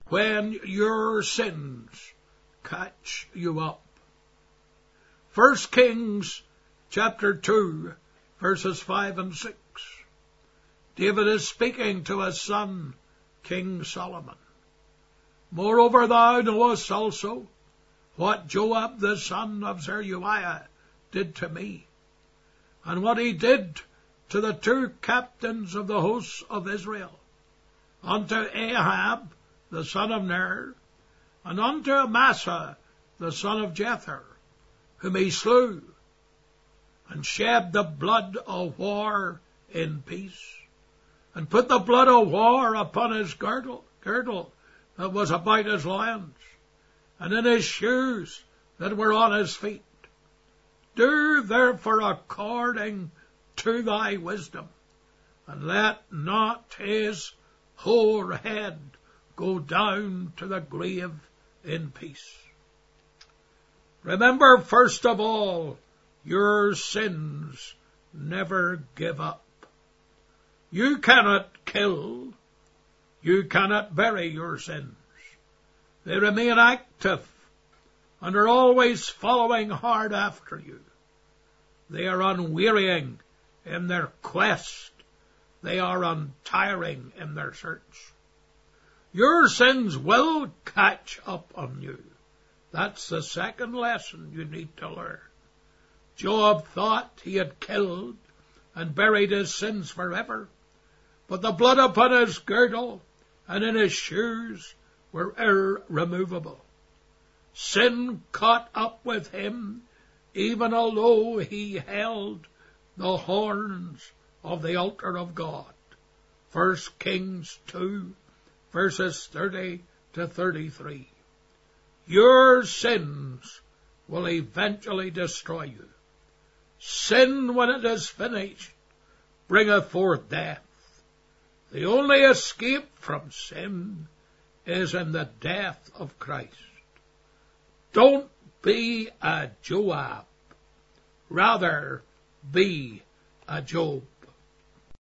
when your sins catch you up. 1 Kings chapter 2, verses 5 and 6. David is speaking to his son, King Solomon. Moreover, thou knowest also what Joab the son of Zeruiah did to me, and what he did to the 2 captains of the hosts of Israel, unto Ahab the son of Ner, and unto Amasa the son of Jether, whom he slew, and shed the blood of war in peace, and put the blood of war upon his girdle that was about his loins, and in his shoes that were on his feet. Do therefore according to thy wisdom, and let not his whole head go down to the grave in peace. Remember, first of all, your sins never give up. You cannot kill, you cannot bury your sins. They remain active and are always following hard after you. They are unwearying in their quest. They are untiring in their search. Your sins will catch up on you. That's the second lesson you need to learn. Joab thought he had killed and buried his sins forever, but the blood upon his girdle and in his shoes were irremovable. Sin caught up with him, even although he held the horns of the altar of God. 1 Kings 2, verses 30 to 33. Your sins will eventually destroy you. Sin, when it is finished, bringeth forth death. The only escape from sin is in the death of Christ. Don't be a Joab. Rather, be a Job.